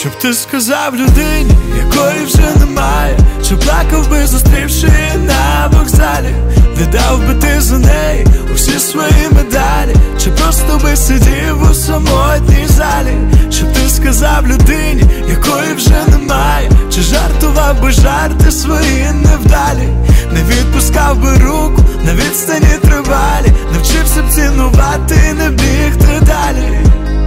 Щоб ти сказав людині, якої вже немає, чи плакав би, зустрівши її на вокзалі, віддав би ти за неї усі свої медалі, чи просто би сидів у самотній залі. Щоб ти сказав людині, якої вже немає, чи жартував би жарти свої невдалі, не відпускав би руку на відстані тривалі, навчився б цінувати і не бігти далі.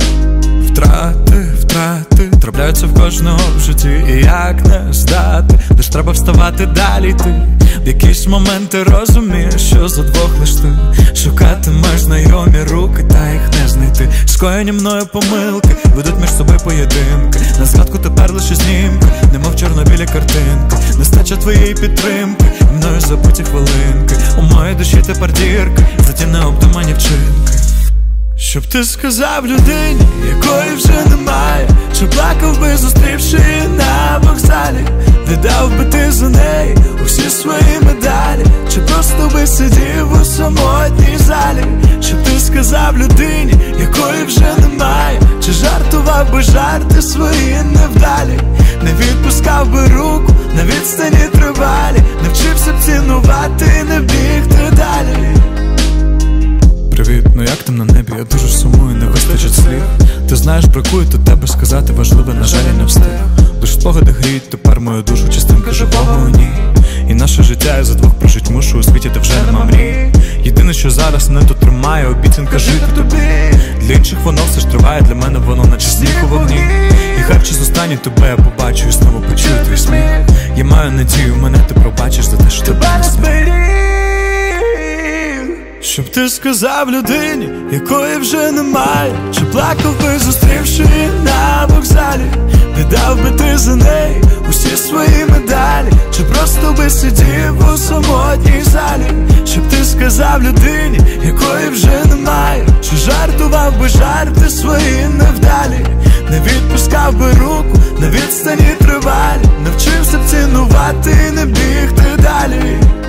Втрати трапляються в кожного в житті, і як не здати, лиш треба вставати далі йти. В якісь моменти розумієш, що за двох лиш ти шукатимеш знайомі руки, та їх не знайти. Скоєні мною помилки ведуть між собою поєдинки, на згадку тепер лише знімки, немов чорно-білі картинки. Нестача твоєї підтримки, мною забуті хвилинки, у моїй душі тепер дірки, за ті необдумані вчинки. Щоб ти сказав людині, якої вже немає, чи плакав би, зустрівши її на вокзалі, віддав би ти за неї усі свої медалі, чи просто би сидів у самотній залі. Щоб ти сказав людині, якої вже немає, чи жартував би жарти свої невдалі, не відпускав би руку на відстані тривалі, навчився б цінувати і не бігти далі. Привіт, ну як там на небі? Я дуже сумую, не вистачить слів. Ти знаєш, бракує до тебе сказати важливе, на жаль, я не встиг. Лиш спогади гріють тепер мою душу, частинка живого у ній. І наше життя я за двох прожить мушу, у світі де вже нема мрій. Єдине, що зараз не дотримає, обіцянка жити тобі. Для інших воно все ж триває, для мене воно наче сніг у вогні. І хай в час останній тебе я побачу і знову почую твій сміх. Я маю надію, мене ти пробачиш за те, що тебе не сміх. Щоб ти сказав людині, якої вже немає, чи плакав би, зустрівши її на вокзалі, віддав би ти за неї усі свої медалі, чи просто би сидів у самотній залі. Щоб ти сказав людині, якої вже немає, чи жартував би жарти свої невдалі, не відпускав би руку на відстані тривалі, навчився б цінувати і не бігти далі.